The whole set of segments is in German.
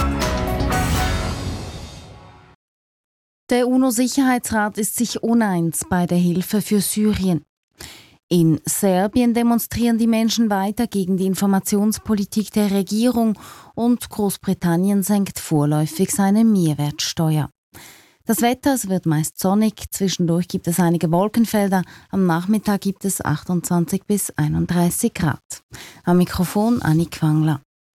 Der UNO-Sicherheitsrat ist sich uneins bei der Hilfe für Syrien. In Serbien demonstrieren die Menschen weiter gegen die Informationspolitik der Regierung und Großbritannien senkt vorläufig seine Mehrwertsteuer. Das Wetter, es wird meist sonnig, zwischendurch gibt es einige Wolkenfelder, am Nachmittag gibt es 28 bis 31 Grad. Am Mikrofon Annik Wangler.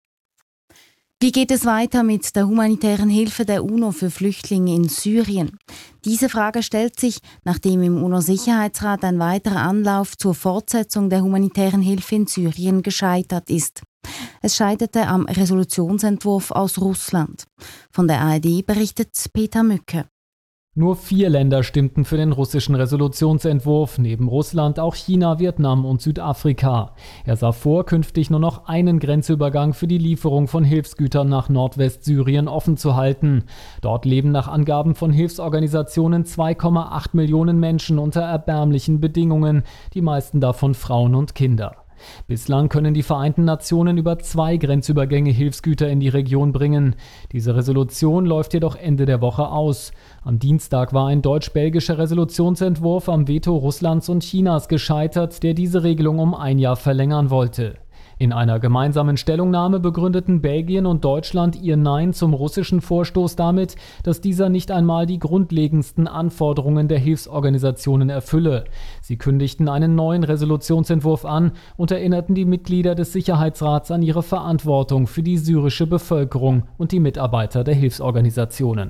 Wie geht es weiter mit der humanitären Hilfe der UNO für Flüchtlinge in Syrien? Diese Frage stellt sich, nachdem im UNO-Sicherheitsrat ein weiterer Anlauf zur Fortsetzung der humanitären Hilfe in Syrien gescheitert ist. Es scheiterte am Resolutionsentwurf aus Russland. Von der ARD berichtet Peter Mücke. Nur 4 Länder stimmten für den russischen Resolutionsentwurf, neben Russland auch China, Vietnam und Südafrika. Er sah vor, künftig nur noch einen Grenzübergang für die Lieferung von Hilfsgütern nach Nordwestsyrien offen zu halten. Dort leben nach Angaben von Hilfsorganisationen 2,8 Millionen Menschen unter erbärmlichen Bedingungen, die meisten davon Frauen und Kinder. Bislang können die Vereinten Nationen über 2 Grenzübergänge Hilfsgüter in die Region bringen. Diese Resolution läuft jedoch Ende der Woche aus. Am Dienstag war ein deutsch-belgischer Resolutionsentwurf am Veto Russlands und Chinas gescheitert, der diese Regelung um 1 Jahr verlängern wollte. In einer gemeinsamen Stellungnahme begründeten Belgien und Deutschland ihr Nein zum russischen Vorstoß damit, dass dieser nicht einmal die grundlegendsten Anforderungen der Hilfsorganisationen erfülle. Sie kündigten einen neuen Resolutionsentwurf an und erinnerten die Mitglieder des Sicherheitsrats an ihre Verantwortung für die syrische Bevölkerung und die Mitarbeiter der Hilfsorganisationen.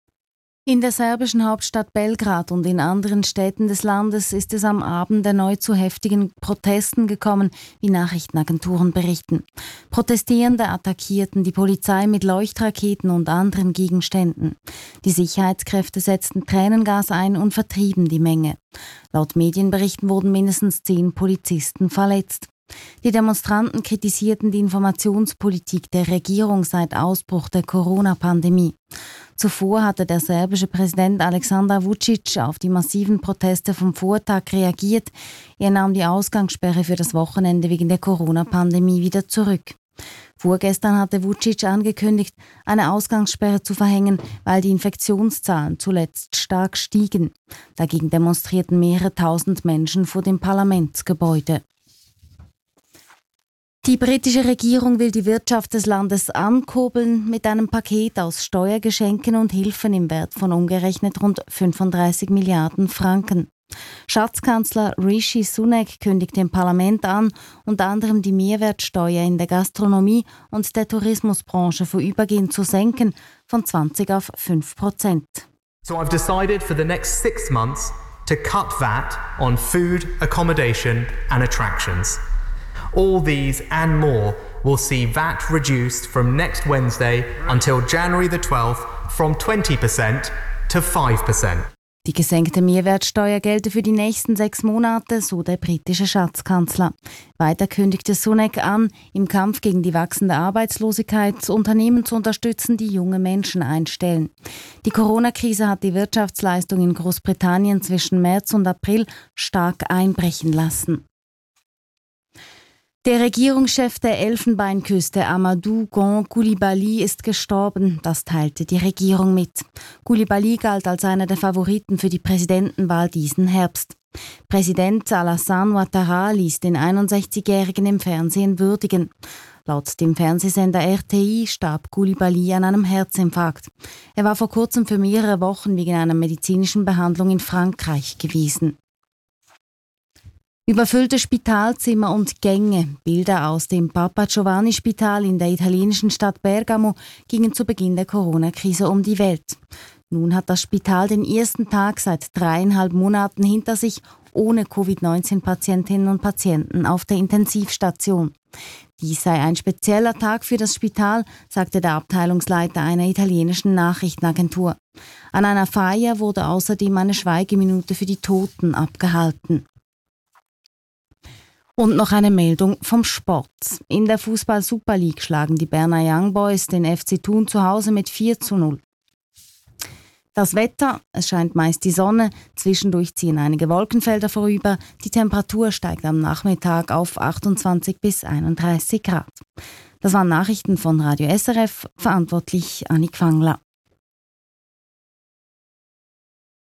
In der serbischen Hauptstadt Belgrad und in anderen Städten des Landes ist es am Abend erneut zu heftigen Protesten gekommen, wie Nachrichtenagenturen berichten. Protestierende attackierten die Polizei mit Leuchtraketen und anderen Gegenständen. Die Sicherheitskräfte setzten Tränengas ein und vertrieben die Menge. Laut Medienberichten wurden mindestens 10 Polizisten verletzt. Die Demonstranten kritisierten die Informationspolitik der Regierung seit Ausbruch der Corona-Pandemie. Zuvor hatte der serbische Präsident Aleksandar Vučić auf die massiven Proteste vom Vortag reagiert. Er nahm die Ausgangssperre für das Wochenende wegen der Corona-Pandemie wieder zurück. Vorgestern hatte Vučić angekündigt, eine Ausgangssperre zu verhängen, weil die Infektionszahlen zuletzt stark stiegen. Dagegen demonstrierten mehrere tausend Menschen vor dem Parlamentsgebäude. Die britische Regierung will die Wirtschaft des Landes ankurbeln mit einem Paket aus Steuergeschenken und Hilfen im Wert von umgerechnet rund 35 Milliarden Franken. Schatzkanzler Rishi Sunak kündigt dem Parlament an, unter anderem die Mehrwertsteuer in der Gastronomie und der Tourismusbranche vorübergehend zu senken von 20 auf 5%. So I've decided for the next 6 months to cut VAT on food, accommodation and attractions. All these and more will see VAT reduced from next Wednesday until January the 12th from 20% to 5%. Die gesenkte Mehrwertsteuer gelte für die nächsten 6 Monate, so der britische Schatzkanzler. Weiter kündigte Sunak an, im Kampf gegen die wachsende Arbeitslosigkeit Unternehmen zu unterstützen, die junge Menschen einstellen. Die Corona-Krise hat die Wirtschaftsleistung in Großbritannien zwischen März und April stark einbrechen lassen. Der Regierungschef der Elfenbeinküste, Amadou Gon Coulibaly, ist gestorben. Das teilte die Regierung mit. Coulibaly galt als einer der Favoriten für die Präsidentenwahl diesen Herbst. Präsident Alassane Ouattara ließ den 61-Jährigen im Fernsehen würdigen. Laut dem Fernsehsender RTI starb Coulibaly an einem Herzinfarkt. Er war vor kurzem für mehrere Wochen wegen einer medizinischen Behandlung in Frankreich gewesen. Überfüllte Spitalzimmer und Gänge, Bilder aus dem Papa Giovanni Spital in der italienischen Stadt Bergamo gingen zu Beginn der Corona-Krise um die Welt. Nun hat das Spital den ersten Tag seit 3,5 Monaten hinter sich, ohne Covid-19-Patientinnen und Patienten auf der Intensivstation. Dies sei ein spezieller Tag für das Spital, sagte der Abteilungsleiter einer italienischen Nachrichtenagentur. An einer Feier wurde außerdem eine Schweigeminute für die Toten abgehalten. Und noch eine Meldung vom Sport. In der Fußball-Super League schlagen die Berner Young Boys den FC Thun zu Hause mit 4:0. Das Wetter, es scheint meist die Sonne, zwischendurch ziehen einige Wolkenfelder vorüber, die Temperatur steigt am Nachmittag auf 28 bis 31 Grad. Das waren Nachrichten von Radio SRF, verantwortlich Annik Fangler.